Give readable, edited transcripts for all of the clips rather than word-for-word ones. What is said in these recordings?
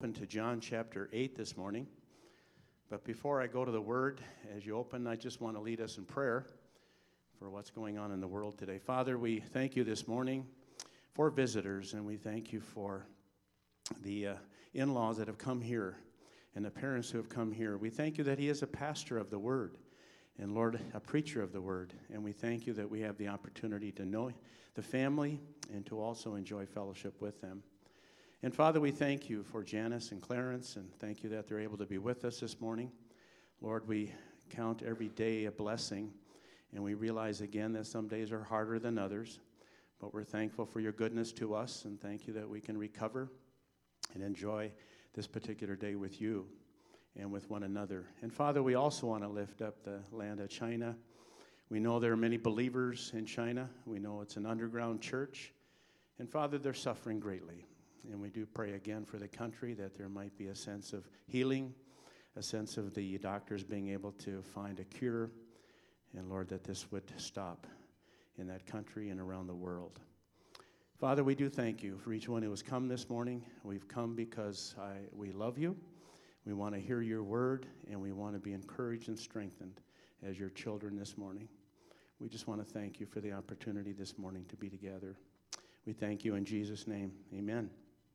open to John chapter 8 this morning. But before I go to the Word, as you open, I just want to lead us in prayer for what's going on in the world today. Father, we thank you this morning for visitors, and we thank you for the in-laws that have come here and the parents who have come here. We thank you that he is a pastor of the Word and, Lord, a preacher of the Word. And we thank you that we have the opportunity to know the family and to also enjoy fellowship with them. And, Father, we thank you for Janice and Clarence, and thank you that they're able to be with us this morning. Lord, we count every day a blessing, and we realize again that some days are harder than others. But we're thankful for your goodness to us, and thank you that we can recover and enjoy this particular day with you and with one another. And, Father, we also want to lift up the land of China. We know there are many believers in China. We know it's an underground church. And, Father, they're suffering greatly. And we do pray again for the country that there might be a sense of healing, a sense of the doctors being able to find a cure. And, Lord, that this would stop in that country and around the world. Father, we do thank you for each one who has come this morning. We've come because we love you. We want to hear your word, and we want to be encouraged and strengthened as your children this morning. We just want to thank you for the opportunity this morning to be together. We thank you in Jesus' name. Amen.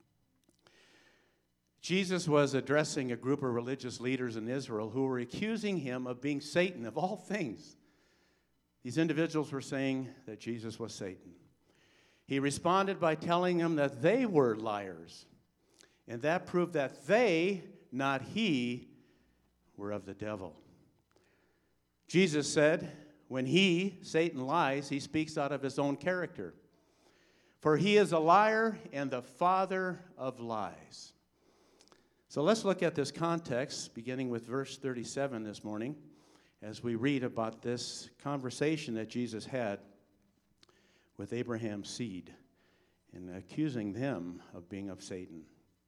Jesus was addressing a group of religious leaders in Israel who were accusing him of being Satan, of all things. These individuals were saying that Jesus was Satan. He responded by telling them that they were liars, and that proved that they, not he, were of the devil. Jesus said, when he, Satan, lies, he speaks out of his own character. For he is a liar and the father of lies. So let's look at this context, beginning with verse 37 this morning, as we read about this conversation that Jesus had with Abraham's seed and accusing them of being of Satan.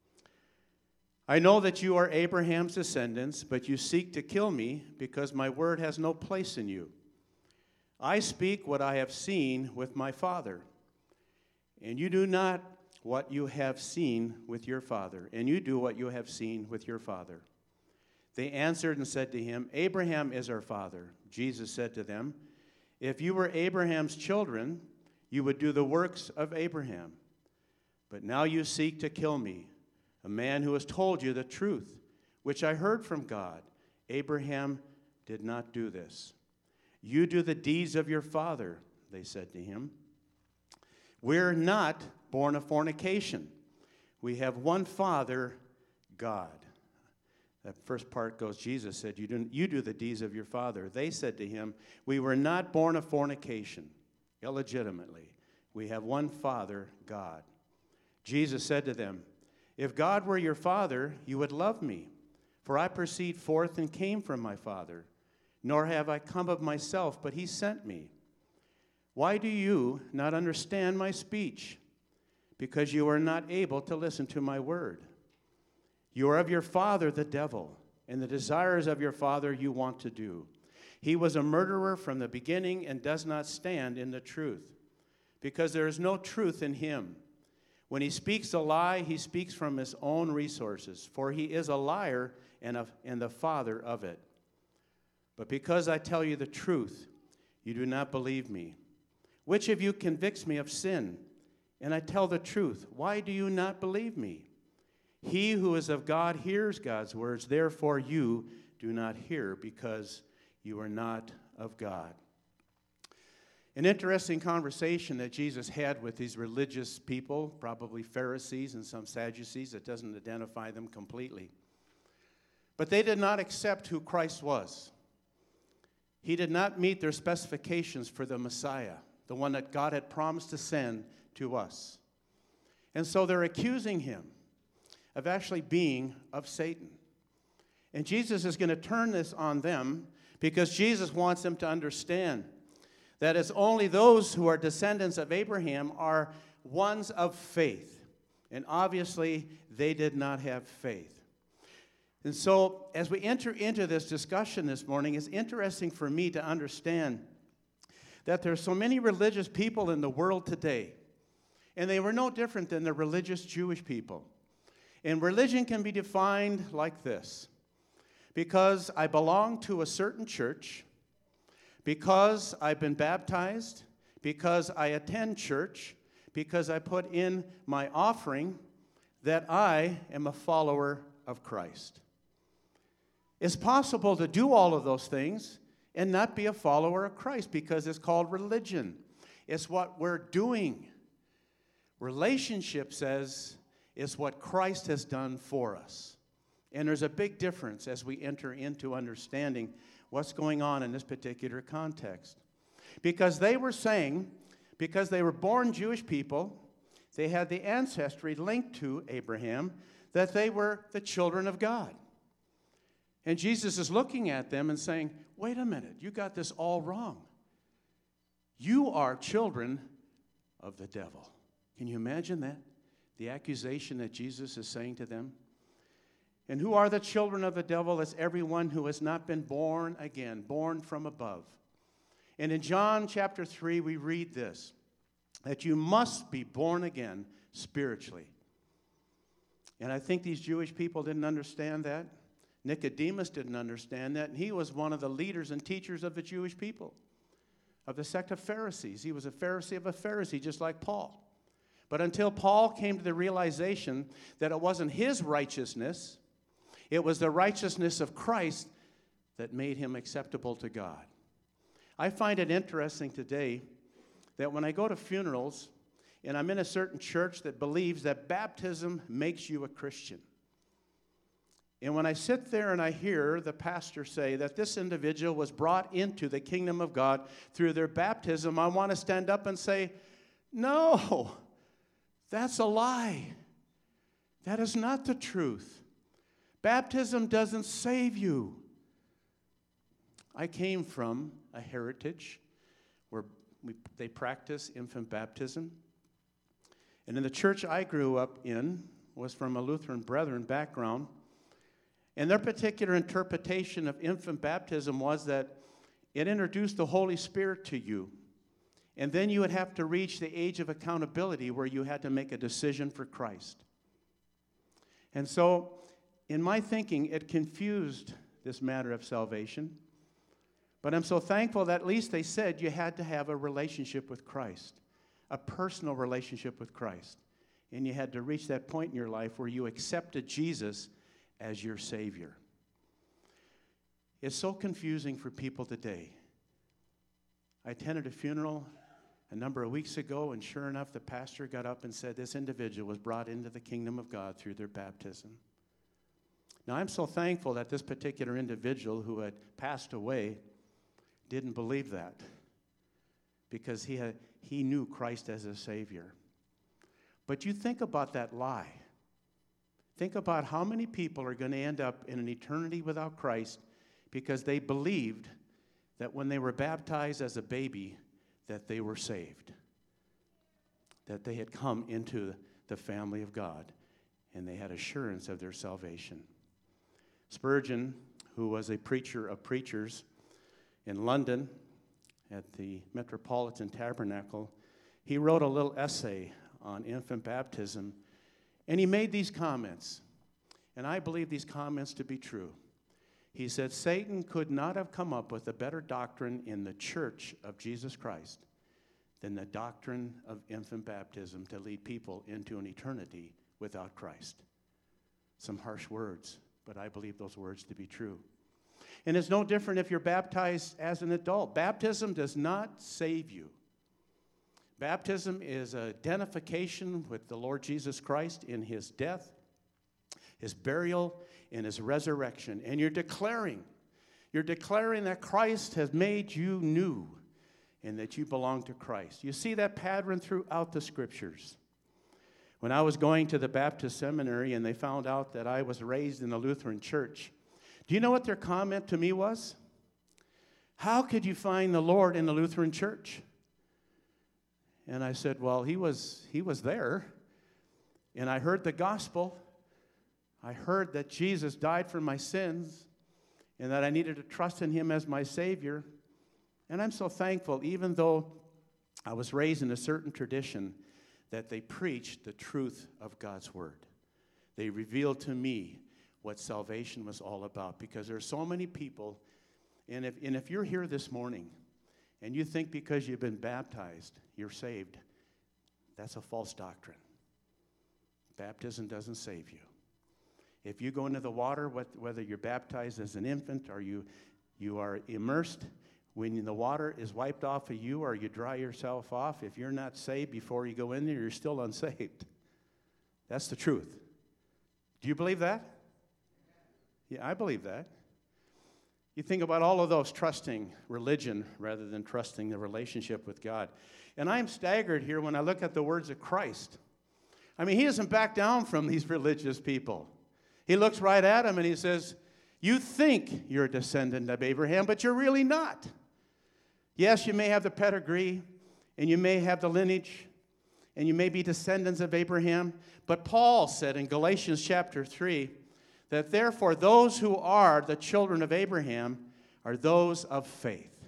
I know that you are Abraham's descendants, but you seek to kill me because my word has no place in you. I speak what I have seen with my father, and you do not what you have seen with your father, and you do what you have seen with your father. They answered and said to him, Abraham is our father. Jesus said to them, if you were Abraham's children, you would do the works of Abraham. But now you seek to kill me, a man who has told you the truth, which I heard from God. Abraham did not do this. You do the deeds of your father, they said to him. We're not born of fornication. We have one Father, God. That first part goes, Jesus said, you do the deeds of your father. They said to him, we were not born of fornication, illegitimately. We have one Father, God. Jesus said to them, if God were your Father, you would love me, for I proceed forth and came from my Father, nor have I come of myself, but he sent me. Why do you not understand my speech? Because you are not able to listen to my word. You are of your father, the devil, and the desires of your father you want to do. He was a murderer from the beginning and does not stand in the truth, because there is no truth in him. When he speaks a lie, he speaks from his own resources, for he is a liar and the father of it. But because I tell you the truth, you do not believe me. Which of you convicts me of sin? And I tell the truth. Why do you not believe me? He who is of God hears God's words. Therefore you do not hear, because you are not of God. An interesting conversation that Jesus had with these religious people, probably Pharisees and some Sadducees. It doesn't identify them completely. But they did not accept who Christ was. He did not meet their specifications for the Messiah, the one that God had promised to send to us. And so they're accusing him of actually being of Satan. And Jesus is going to turn this on them because Jesus wants them to understand that it's only those who are descendants of Abraham are ones of faith. And obviously, they did not have faith. And so, as we enter into this discussion this morning, it's interesting for me to understand that there's so many religious people in the world today, and they were no different than the religious Jewish people. And religion can be defined like this: because I belong to a certain church, because I've been baptized, because I attend church, because I put in my offering, that I am a follower of Christ. It's possible to do all of those things and not be a follower of Christ because it's called religion. It's what we're doing. Relationship says it's what Christ has done for us. And there's a big difference as we enter into understanding what's going on in this particular context. Because they were saying, because they were born Jewish people, they had the ancestry linked to Abraham, that they were the children of God. And Jesus is looking at them and saying, wait a minute, you got this all wrong. You are children of the devil. Can you imagine that? The accusation that Jesus is saying to them. And who are the children of the devil? It's everyone who has not been born again, born from above. And in John chapter 3, we read this, that you must be born again spiritually. And I think these Jewish people didn't understand that. Nicodemus didn't understand that. And he was one of the leaders and teachers of the Jewish people, of the sect of Pharisees. He was a Pharisee of a Pharisee, just like Paul. But until Paul came to the realization that it wasn't his righteousness, it was the righteousness of Christ that made him acceptable to God. I find it interesting today that when I go to funerals and I'm in a certain church that believes that baptism makes you a Christian. And when I sit there and I hear the pastor say that this individual was brought into the kingdom of God through their baptism, I want to stand up and say, no, that's a lie. That is not the truth. Baptism doesn't save you. I came from a heritage where they practice infant baptism. And in the church I grew up in was from a Lutheran Brethren background. And their particular interpretation of infant baptism was that it introduced the Holy Spirit to you. And then you would have to reach the age of accountability where you had to make a decision for Christ. And so, in my thinking, it confused this matter of salvation. But I'm so thankful that at least they said you had to have a relationship with Christ, a personal relationship with Christ. And you had to reach that point in your life where you accepted Jesus as your Savior. It's so confusing for people today. I attended a funeral a number of weeks ago, and sure enough, the pastor got up and said this individual was brought into the kingdom of God through their baptism. Now, I'm so thankful that this particular individual who had passed away didn't believe that because he knew Christ as a Savior. But you think about that lie. Think about how many people are going to end up in an eternity without Christ because they believed that when they were baptized as a baby, that they were saved, that they had come into the family of God, and they had assurance of their salvation. Spurgeon, who was a preacher of preachers in London at the Metropolitan Tabernacle, he wrote a little essay on infant baptism, and he made these comments, and I believe these comments to be true. He said, Satan could not have come up with a better doctrine in the church of Jesus Christ than the doctrine of infant baptism to lead people into an eternity without Christ. Some harsh words, but I believe those words to be true. And it's no different if you're baptized as an adult. Baptism does not save you. Baptism is identification with the Lord Jesus Christ in his death, his burial, and his resurrection. And you're declaring that Christ has made you new and that you belong to Christ. You see that pattern throughout the scriptures. When I was going to the Baptist seminary and they found out that I was raised in a Lutheran church, do you know what their comment to me was? How could you find the Lord in the Lutheran church? And I said, well, he was there, and I heard the gospel. I heard that Jesus died for my sins and that I needed to trust in him as my Savior. And I'm so thankful, even though I was raised in a certain tradition, that they preached the truth of God's Word. They revealed to me what salvation was all about, because there are so many people, and if you're here this morning and you think because you've been baptized you're saved, that's a false doctrine. Baptism doesn't save you. If you go into the water, whether you're baptized as an infant or you are immersed, when the water is wiped off of you or you dry yourself off, if you're not saved before you go in there, you're still unsaved. That's the truth. Do you believe that? Yeah, I believe that. You think about all of those trusting religion rather than trusting the relationship with God. And I'm staggered here when I look at the words of Christ. I mean, he doesn't back down from these religious people. He looks right at them and he says, you think you're a descendant of Abraham, but you're really not. Yes, you may have the pedigree, and you may have the lineage, and you may be descendants of Abraham, but Paul said in Galatians chapter 3 that therefore those who are the children of Abraham are those of faith.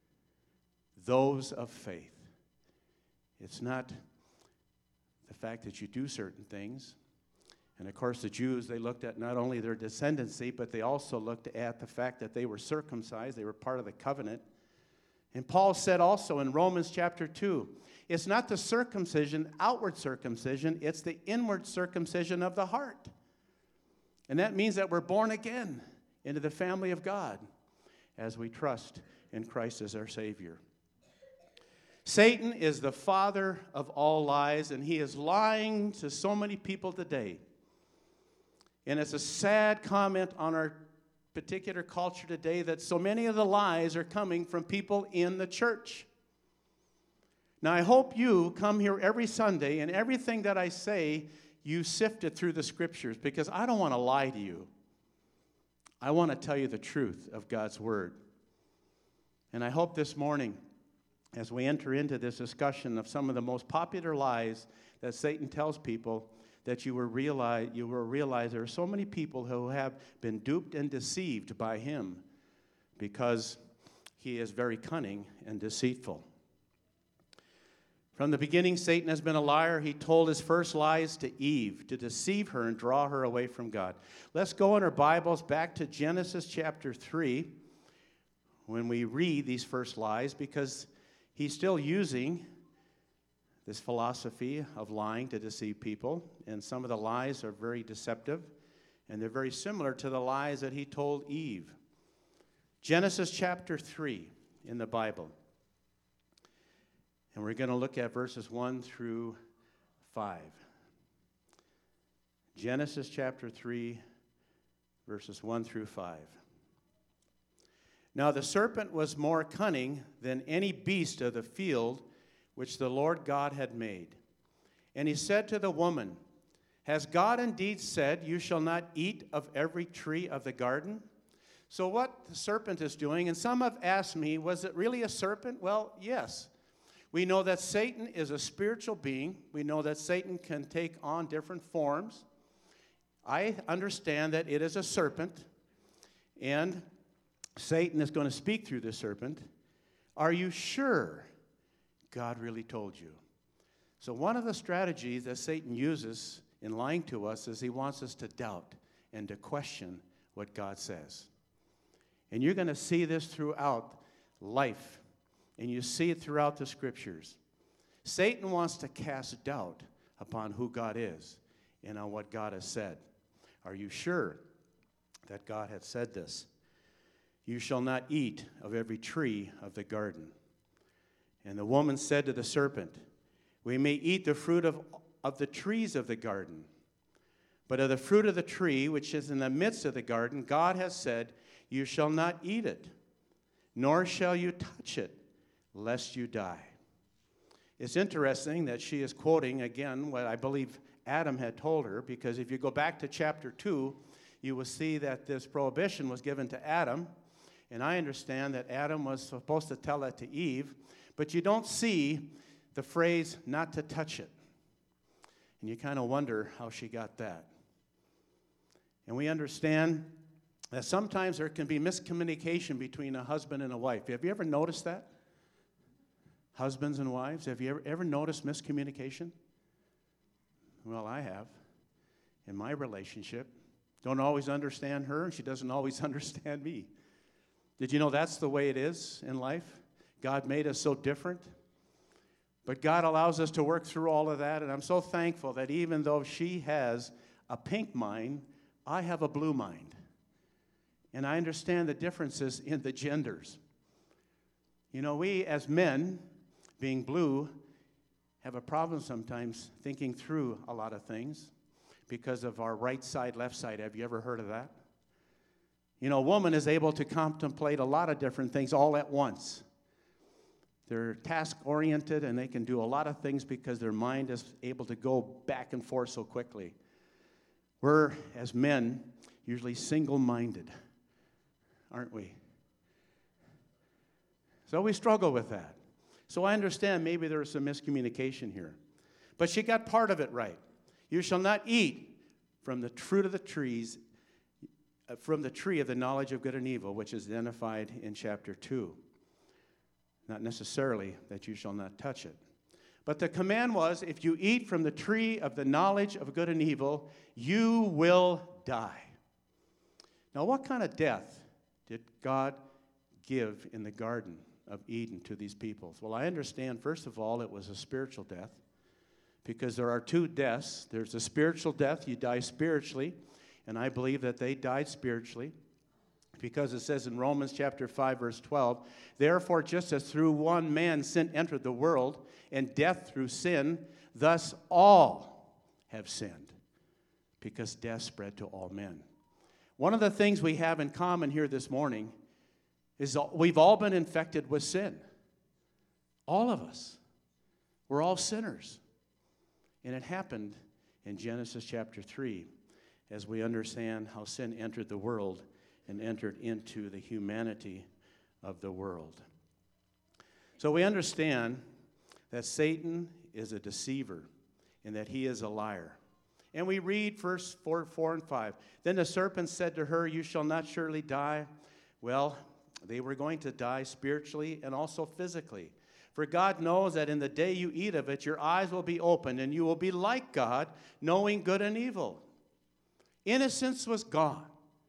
Those of faith. It's not the fact that you do certain things. And of course, the Jews, they looked at not only their descendancy, but they also looked at the fact that they were circumcised. They were part of the covenant. And Paul said also in Romans chapter 2, it's not the circumcision, outward circumcision, it's the inward circumcision of the heart. And that means that we're born again into the family of God as we trust in Christ as our Savior. Satan is the father of all lies, and he is lying to so many people today. And it's a sad comment on our particular culture today that so many of the lies are coming from people in the church. Now, I hope you come here every Sunday, and everything that I say, you sift it through the Scriptures, because I don't want to lie to you. I want to tell you the truth of God's Word. And I hope this morning, as we enter into this discussion of some of the most popular lies that Satan tells people, that you will realize there are so many people who have been duped and deceived by him because he is very cunning and deceitful. From the beginning, Satan has been a liar. He told his first lies to Eve to deceive her and draw her away from God. Let's go in our Bibles back to Genesis chapter 3 when we read these first lies, because he's still using this philosophy of lying to deceive people, and some of the lies are very deceptive, and they're very similar to the lies that he told Eve. Genesis chapter 3 in the Bible. And we're going to look at verses 1 through 5. Genesis chapter 3, verses 1 through 5. Now the serpent was more cunning than any beast of the field which the Lord God had made. And he said to the woman, has God indeed said, you shall not eat of every tree of the garden? So what the serpent is doing, and some have asked me, was it really a serpent? Well, yes. We know that Satan is a spiritual being. We know that Satan can take on different forms. I understand that it is a serpent, and Satan is going to speak through the serpent. Are you sure God really told you? So one of the strategies that Satan uses in lying to us is he wants us to doubt and to question what God says. And you're going to see this throughout life, and you see it throughout the Scriptures. Satan wants to cast doubt upon who God is and on what God has said. Are you sure that God had said this? You shall not eat of every tree of the garden. And the woman said to the serpent, we may eat the fruit of the trees of the garden, but of the fruit of the tree which is in the midst of the garden, God has said, you shall not eat it, nor shall you touch it, lest you die. It's interesting that she is quoting again what I believe Adam had told her, because if you go back to chapter 2, you will see that this prohibition was given to Adam, and I understand that Adam was supposed to tell that to Eve, but you don't see the phrase, not to touch it. And you kind of wonder how she got that. And we understand that sometimes there can be miscommunication between a husband and a wife. Have you ever noticed that? Husbands and wives, have you ever noticed miscommunication? Well, I have. in my relationship. Don't always understand her, and she doesn't always understand me. Did you know that's the way it is in life? God made us so different. But God allows us to work through all of that, and I'm so thankful that even though she has a pink mind, I have a blue mind. And I understand the differences in the genders. You know, we as men, being blue, have a problem sometimes thinking through a lot of things because of our right side, left side. Have you ever heard of that? You know, a woman is able to contemplate a lot of different things all at once. They're task-oriented, and they can do a lot of things because their mind is able to go back and forth so quickly. We're, as men, usually single-minded, aren't we? So we struggle with that. So I understand maybe there was some miscommunication here. But she got part of it right. You shall not eat from the fruit of the trees, from the tree of the knowledge of good and evil, which is identified in chapter 2. Not necessarily that you shall not touch it. But the command was, if you eat from the tree of the knowledge of good and evil, you will die. Now, what kind of death did God give in the Garden of Eden to these peoples? Well, I understand, first of all, it was a spiritual death, because there are two deaths. There's a spiritual death, you die spiritually, and I believe that they died spiritually, because it says in Romans chapter 5, verse 12, therefore, just as through one man sin entered the world, and death through sin, thus all have sinned, because death spread to all men. One of the things we have in common here this morning is we've all been infected with sin. All of us. We're all sinners. And it happened in Genesis chapter 3, as we understand how sin entered the world and entered into the humanity of the world. So we understand that Satan is a deceiver and that he is a liar. And we read verse 4 and 5. Then the serpent said to her, you shall not surely die. Well, they were going to die spiritually and also physically. For God knows that in the day you eat of it, your eyes will be opened, and you will be like God, knowing good and evil. Innocence was gone.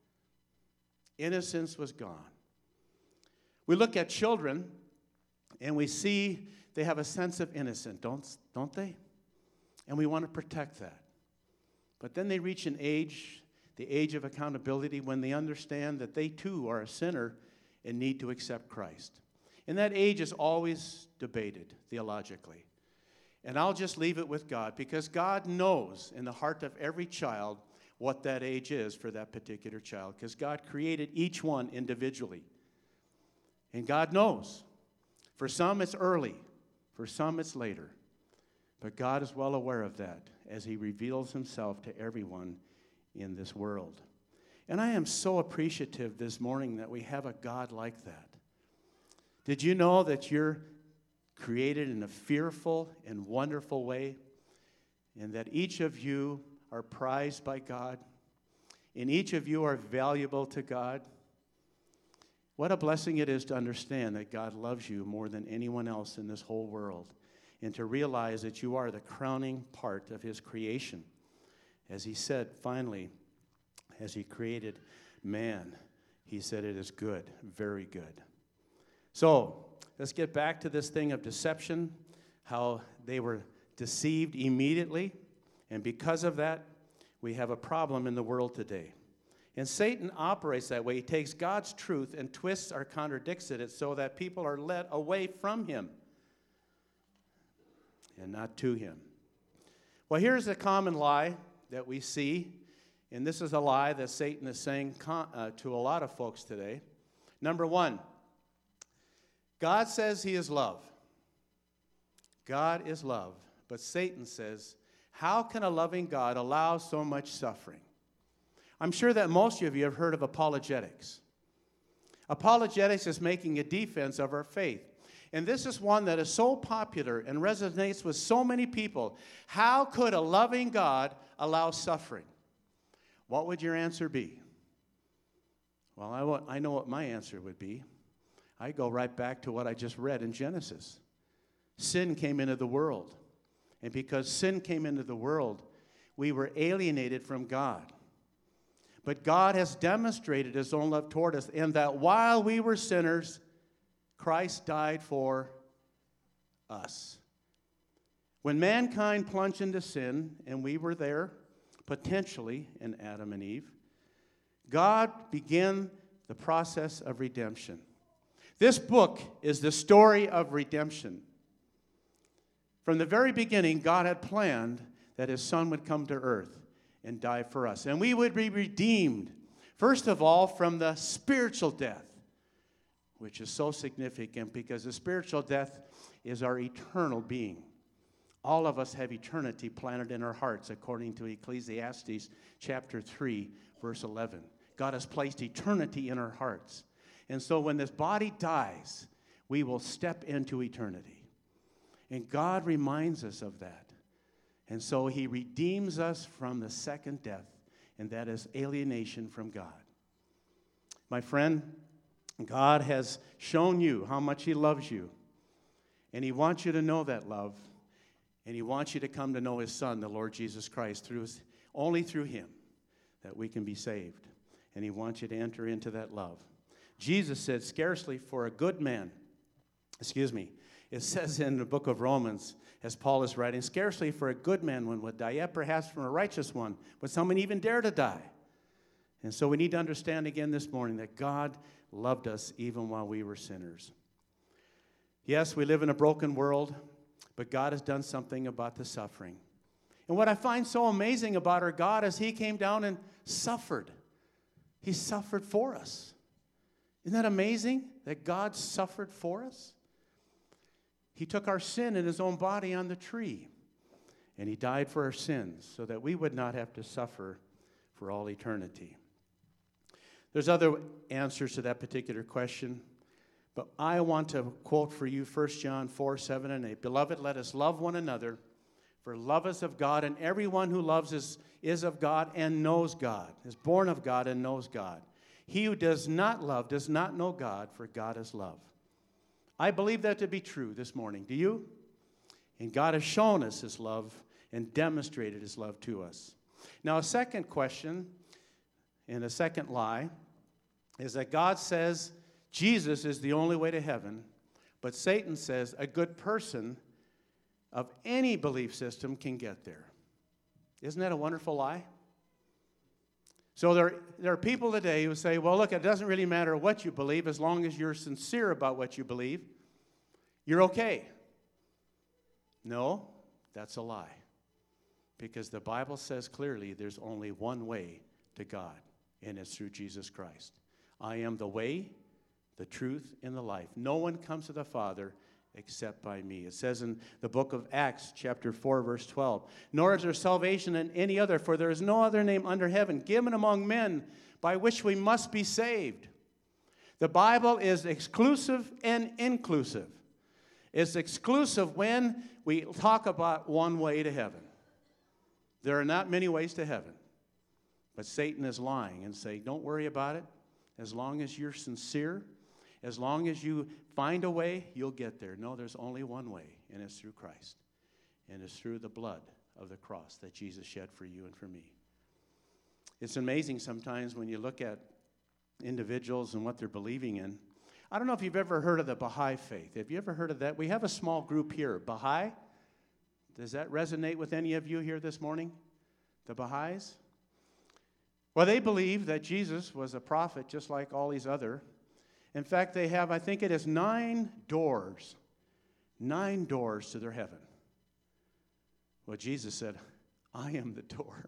Innocence was gone. We look at children, and we see they have a sense of innocence, don't they? And we want to protect that. But then they reach an age, the age of accountability, when they understand that they too are a sinner and need to accept Christ. And that age is always debated theologically. And I'll just leave it with God, because God knows in the heart of every child what that age is for that particular child, because God created each one individually. And God knows. For some, it's early. For some, it's later. But God is well aware of that as he reveals himself to everyone in this world. And I am so appreciative this morning that we have a God like that. Did you know that you're created in a fearful and wonderful way, and that each of you are prized by God, and each of you are valuable to God? What a blessing it is to understand that God loves you more than anyone else in this whole world, and to realize that you are the crowning part of his creation. As he said, finally, as he created man, he said it is good, very good. So, let's get back to this thing of deception, how they were deceived immediately, and because of that, we have a problem in the world today. And Satan operates that way. He takes God's truth and twists or contradicts it so that people are led away from him and not to him. Well, here's a common lie that we see, and this is a lie that Satan is saying to a lot of folks today. Number one, God says he is love. God is love. But Satan says, how can a loving God allow so much suffering? I'm sure that most of you have heard of apologetics. Apologetics is making a defense of our faith. And this is one that is so popular and resonates with so many people. How could a loving God allow suffering? What would your answer be? Well, I know what my answer would be. I go right back to what I just read in Genesis. Sin came into the world. And because sin came into the world, we were alienated from God. But God has demonstrated his own love toward us in that while we were sinners, Christ died for us. When mankind plunged into sin, and we were there, potentially in Adam and Eve, God began the process of redemption. This book is the story of redemption. From the very beginning, God had planned that his Son would come to earth and die for us. And we would be redeemed, first of all, from the spiritual death, which is so significant because the spiritual death is our eternal being. All of us have eternity planted in our hearts, according to Ecclesiastes chapter 3, verse 11. God has placed eternity in our hearts. And so when this body dies, we will step into eternity. And God reminds us of that. And so he redeems us from the second death, and that is alienation from God. My friend, God has shown you how much he loves you. And he wants you to know that love. And he wants you to come to know his Son, the Lord Jesus Christ, only through him that we can be saved. And he wants you to enter into that love. Jesus said, scarcely for a good man, it says in the book of Romans, as Paul is writing, scarcely for a good man one would die, yet perhaps from a righteous one would someone even dare to die. And so we need to understand again this morning that God loved us even while we were sinners. Yes, we live in a broken world, but God has done something about the suffering. And what I find so amazing about our God is he came down and suffered. He suffered for us. Isn't that amazing that God suffered for us? He took our sin in his own body on the tree, and he died for our sins so that we would not have to suffer for all eternity. There's other answers to that particular question, but I want to quote for you 1 John 4, 7, and 8. Beloved, let us love one another, for love is of God, and everyone who loves is of God and knows God, is born of God and knows God. He who does not love does not know God, for God is love. I believe that to be true this morning. Do you? And God has shown us his love and demonstrated his love to us. Now, a second question and a second lie is that God says Jesus is the only way to heaven, but Satan says a good person of any belief system can get there. Isn't that a wonderful lie? So there are people today who say, well, look, it doesn't really matter what you believe as long as you're sincere about what you believe. You're okay. No, that's a lie. Because the Bible says clearly there's only one way to God, and it's through Jesus Christ. I am the way, the truth, and the life. No one comes to the Father except by me. It says in the book of Acts, chapter 4, verse 12, nor is there salvation in any other, for there is no other name under heaven given among men by which we must be saved. The Bible is exclusive and inclusive. It's exclusive when we talk about one way to heaven. There are not many ways to heaven. But Satan is lying and saying, don't worry about it. As long as you're sincere, as long as you find a way, you'll get there. No, there's only one way, and it's through Christ. And it's through the blood of the cross that Jesus shed for you and for me. It's amazing sometimes when you look at individuals and what they're believing in. I don't know if you've ever heard of the Baha'i faith. Have you ever heard of that? We have a small group here. Baha'i? Does that resonate with any of you here this morning? The Baha'is? Well, they believe that Jesus was a prophet just like all these other. In fact, they have, I think it is 9 doors. 9 doors to their heaven. Well, Jesus said, I am the door.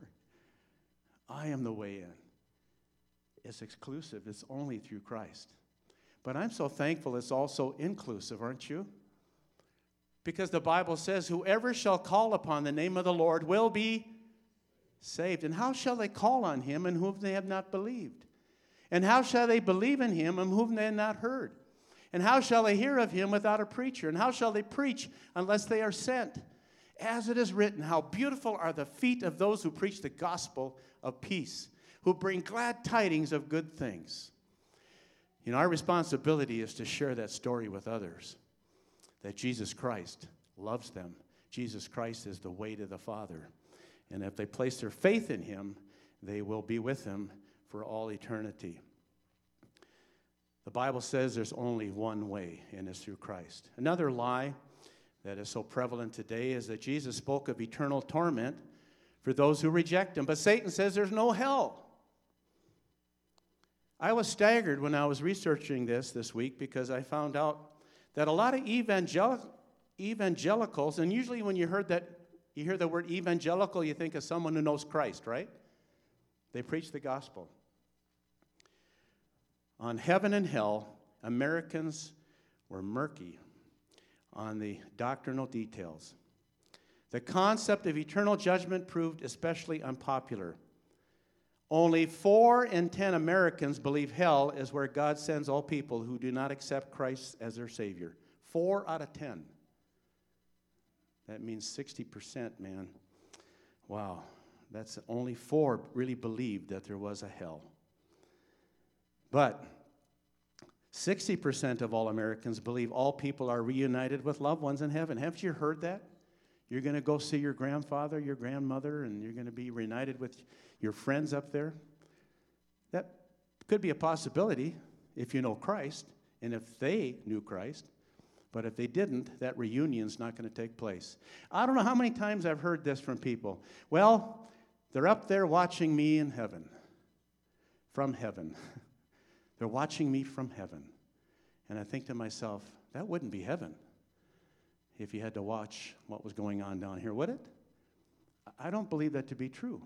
I am the way in. It's exclusive. It's only through Christ. But I'm so thankful it's also inclusive, aren't you? Because the Bible says, whoever shall call upon the name of the Lord will be saved. And how shall they call on him in whom they have not believed? And how shall they believe in him in whom they have not heard? And how shall they hear of him without a preacher? And how shall they preach unless they are sent? As it is written, how beautiful are the feet of those who preach the gospel of peace, who bring glad tidings of good things. You know, our responsibility is to share that story with others, that Jesus Christ loves them. Jesus Christ is the way to the Father. And if they place their faith in him, they will be with him for all eternity. The Bible says there's only one way, and it's through Christ. Another lie that is so prevalent today is that Jesus spoke of eternal torment for those who reject him. But Satan says there's no hell. I was staggered when I was researching this week because I found out that a lot of evangelicals, and usually when you hear the word evangelical, you think of someone who knows Christ, right? They preach the gospel. On heaven and hell, Americans were murky on the doctrinal details. The concept of eternal judgment proved especially unpopular. Only 4 in 10 Americans believe hell is where God sends all people who do not accept Christ as their Savior. 4 out of 10. That means 60%, man. Wow. That's only 4 really believed that there was a hell. But 60% of all Americans believe all people are reunited with loved ones in heaven. Haven't you heard that? You're going to go see your grandfather, your grandmother, and you're going to be reunited with your friends up there. That could be a possibility if you know Christ and if they knew Christ. But if they didn't, that reunion's not going to take place. I don't know how many times I've heard this from people. Well, they're up there watching me in heaven, from heaven. They're watching me from heaven. And I think to myself, that wouldn't be heaven if you had to watch what was going on down here, would it? I don't believe that to be true.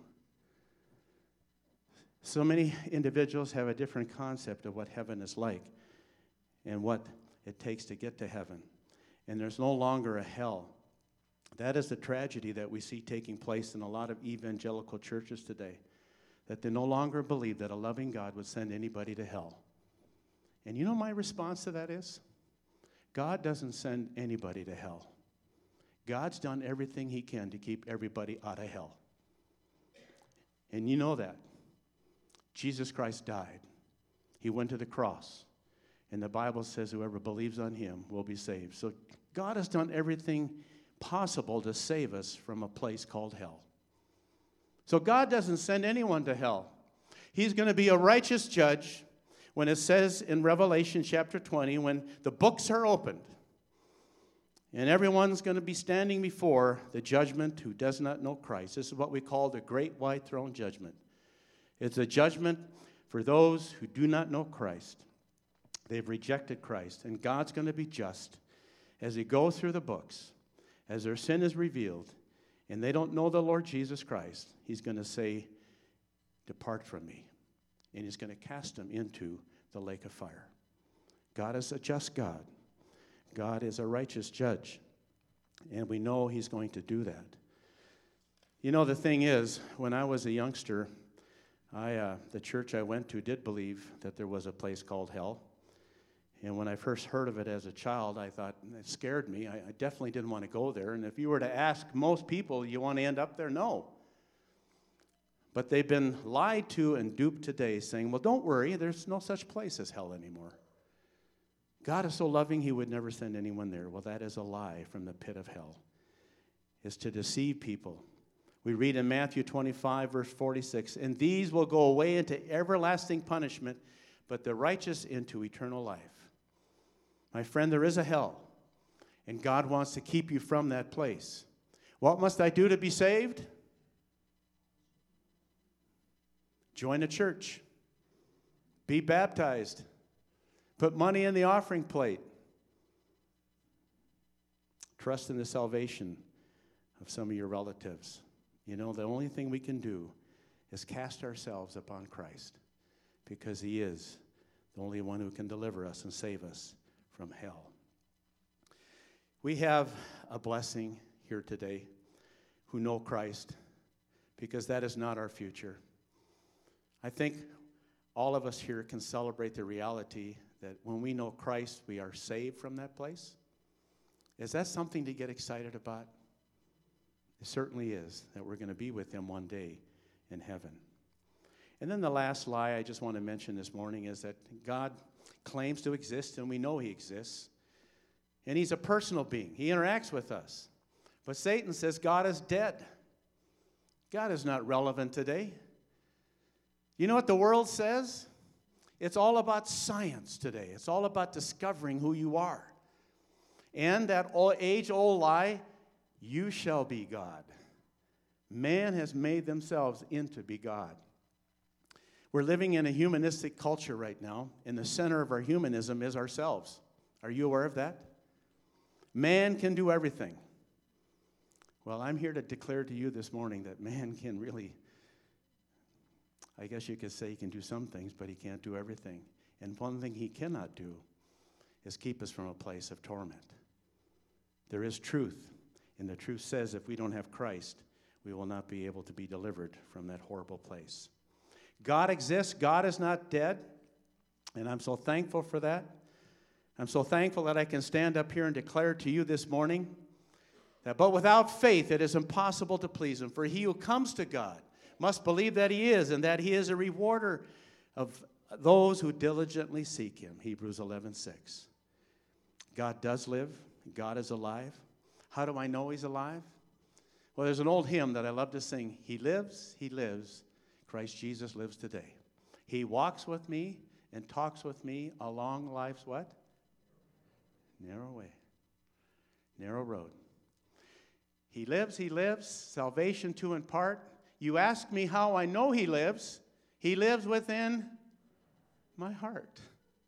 So many individuals have a different concept of what heaven is like and what it takes to get to heaven. And there's no longer a hell. That is the tragedy that we see taking place in a lot of evangelical churches today, that they no longer believe that a loving God would send anybody to hell. And you know my response to that is? God doesn't send anybody to hell. God's done everything he can to keep everybody out of hell. And you know that. Jesus Christ died. He went to the cross. And the Bible says whoever believes on him will be saved. So God has done everything possible to save us from a place called hell. So God doesn't send anyone to hell. He's going to be a righteous judge when it says in Revelation chapter 20, when the books are opened, and everyone's going to be standing before the judgment who does not know Christ. This is what we call the great white throne judgment. It's a judgment for those who do not know Christ. They've rejected Christ, and God's going to be just as he goes through the books, as their sin is revealed, and they don't know the Lord Jesus Christ. He's going to say, "Depart from me," and he's going to cast them into the lake of fire. God is a just God. God is a righteous judge, and we know he's going to do that. You know, the thing is, when I was a youngster, the church I went to did believe that there was a place called hell. And when I first heard of it as a child, I thought, it scared me. I definitely didn't want to go there. And if you were to ask most people, you want to end up there? No. But they've been lied to and duped today, saying, well, don't worry, there's no such place as hell anymore. God is so loving, he would never send anyone there. Well, that is a lie from the pit of hell. It's to deceive people. We read in Matthew 25, verse 46, and these will go away into everlasting punishment, but the righteous into eternal life. My friend, there is a hell, and God wants to keep you from that place. What must I do to be saved? Join a church. Be baptized. Put money in the offering plate. Trust in the salvation of some of your relatives. You know, the only thing we can do is cast ourselves upon Christ, because he is the only one who can deliver us and save us from hell. We have a blessing here today who know Christ, because that is not our future. I think all of us here can celebrate the reality that when we know Christ, we are saved from that place. Is that something to get excited about? It certainly is, that we're going to be with him one day in heaven. And then the last lie I just want to mention this morning is that God claims to exist, and we know he exists. And he's a personal being. He interacts with us. But Satan says God is dead. God is not relevant today. You know what the world says? It's all about science today. It's all about discovering who you are. And that age-old lie, you shall be God. Man has made themselves into be God. We're living in a humanistic culture right now, and the center of our humanism is ourselves. Are you aware of that? Man can do everything. Well, I'm here to declare to you this morning that man can really, I guess you could say he can do some things, but he can't do everything. And one thing he cannot do is keep us from a place of torment. There is truth, and the truth says if we don't have Christ, we will not be able to be delivered from that horrible place. God exists. God is not dead, and I'm so thankful for that. I'm so thankful that I can stand up here and declare to you this morning that, but without faith it is impossible to please him. For he who comes to God must believe that he is, and that he is a rewarder of those who diligently seek him. Hebrews 11:6. God does live. God is alive. How do I know he's alive? Well, there's an old hymn that I love to sing. He lives, Christ Jesus lives today. He walks with me and talks with me along life's what? Narrow way. Narrow road. He lives, salvation to impart. You ask me how I know he lives. He lives within my heart.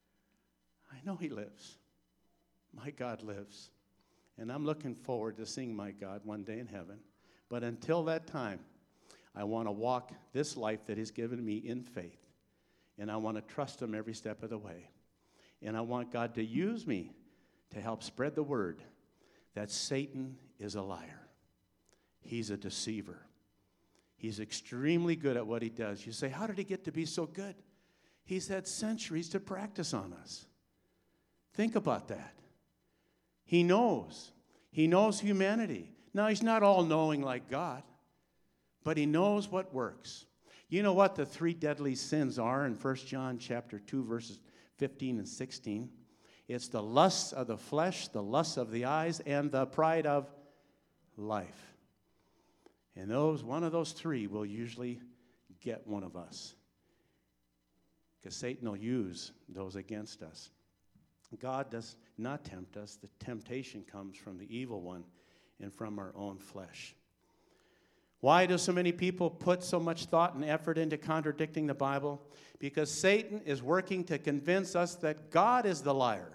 I know he lives. My God lives. And I'm looking forward to seeing my God one day in heaven. But until that time, I want to walk this life that he's given me in faith. And I want to trust him every step of the way. And I want God to use me to help spread the word that Satan is a liar. He's a deceiver. He's extremely good at what he does. You say, how did he get to be so good? He's had centuries to practice on us. Think about that. He knows. He knows humanity. Now, he's not all-knowing like God, but he knows what works. You know what the three deadly sins are in 1 John chapter 2, verses 15 and 16? It's the lust of the flesh, the lust of the eyes, and the pride of life. And one of those three will usually get one of us, because Satan will use those against us. God does not tempt us. The temptation comes from the evil one and from our own flesh. Why do so many people put so much thought and effort into contradicting the Bible? Because Satan is working to convince us that God is the liar.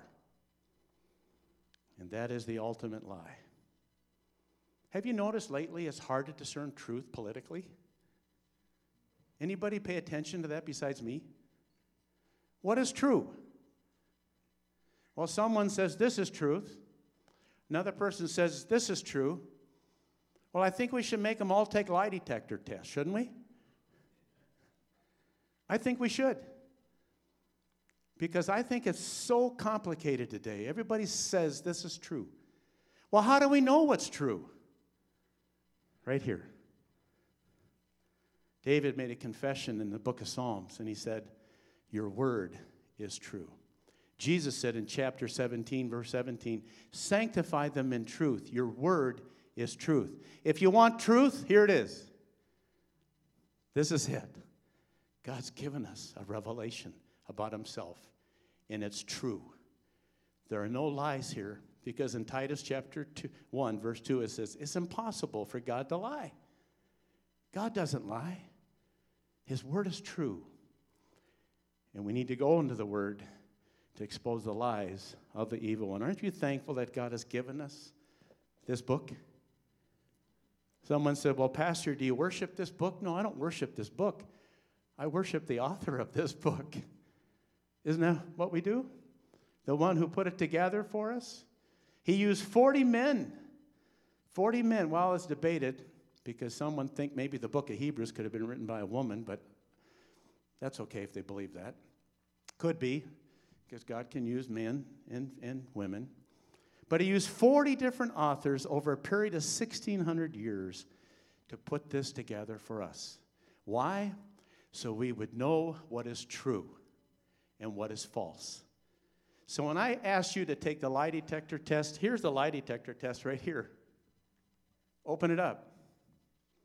And that is the ultimate lie. Have you noticed lately it's hard to discern truth politically? Anybody pay attention to that besides me? What is true? Well, someone says this is truth. Another person says this is true. Well, I think we should make them all take lie detector tests, shouldn't we? I think we should. Because I think it's so complicated today. Everybody says this is true. Well, how do we know what's true? Right here. David made a confession in the book of Psalms, and he said, your word is true. Jesus said in chapter 17, verse 17, sanctify them in truth. Your word is truth. If you want truth, here it is. This is it. God's given us a revelation about himself, and it's true. There are no lies here, because in Titus chapter 1, verse 2, it says, it's impossible for God to lie. God doesn't lie. His word is true. And we need to go into the word to expose the lies of the evil one. Aren't you thankful that God has given us this book? Someone said, well, Pastor, do you worship this book? No, I don't worship this book. I worship the author of this book. Isn't that what we do? The one who put it together for us? He used 40 men. 40 men. Well, it's debated, because someone think maybe the book of Hebrews could have been written by a woman, but that's okay if they believe that. Could be, because God can use men and women. But he used 40 different authors over a period of 1,600 years to put this together for us. Why? So we would know what is true and what is false. So when I asked you to take the lie detector test, here's the lie detector test right here. Open it up.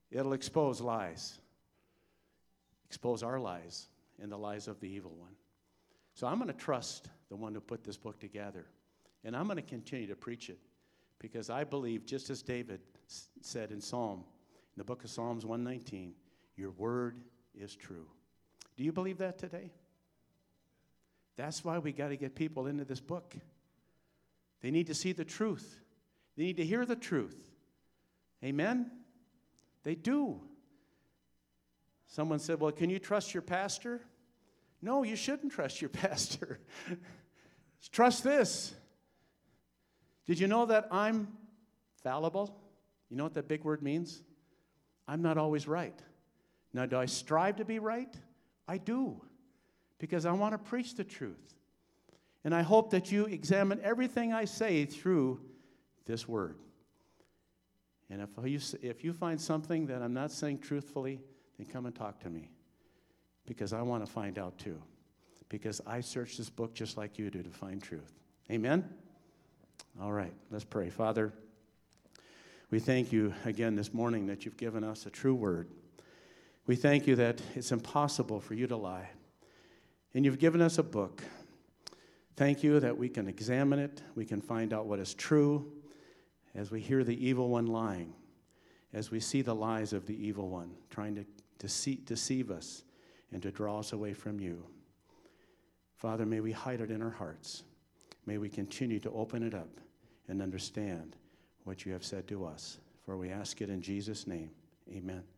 It'll expose lies, expose our lies and the lies of the evil one. So I'm going to trust the one who put this book together, and I'm going to continue to preach it because I believe, just as David said in the book of Psalms 119, your word is true. Do you believe that today? That's why we got to get people into this book. They need to see the truth. They need to hear the truth. Amen? They do. Someone said, well, can you trust your pastor? No, you shouldn't trust your pastor. Trust this. Did you know that I'm fallible? You know what that big word means? I'm not always right. Now, do I strive to be right? I do, because I want to preach the truth. And I hope that you examine everything I say through this word. And if you find something that I'm not saying truthfully, then come and talk to me, because I want to find out too, because I searched this book just like you do to find truth. Amen? All right, let's pray. Father, we thank you again this morning that you've given us a true word. We thank you that it's impossible for you to lie. And you've given us a book. Thank you that we can examine it. We can find out what is true as we hear the evil one lying, as we see the lies of the evil one trying to deceive us and to draw us away from you. Father, may we hide it in our hearts. May we continue to open it up and understand what you have said to us. For we ask it in Jesus' name. Amen.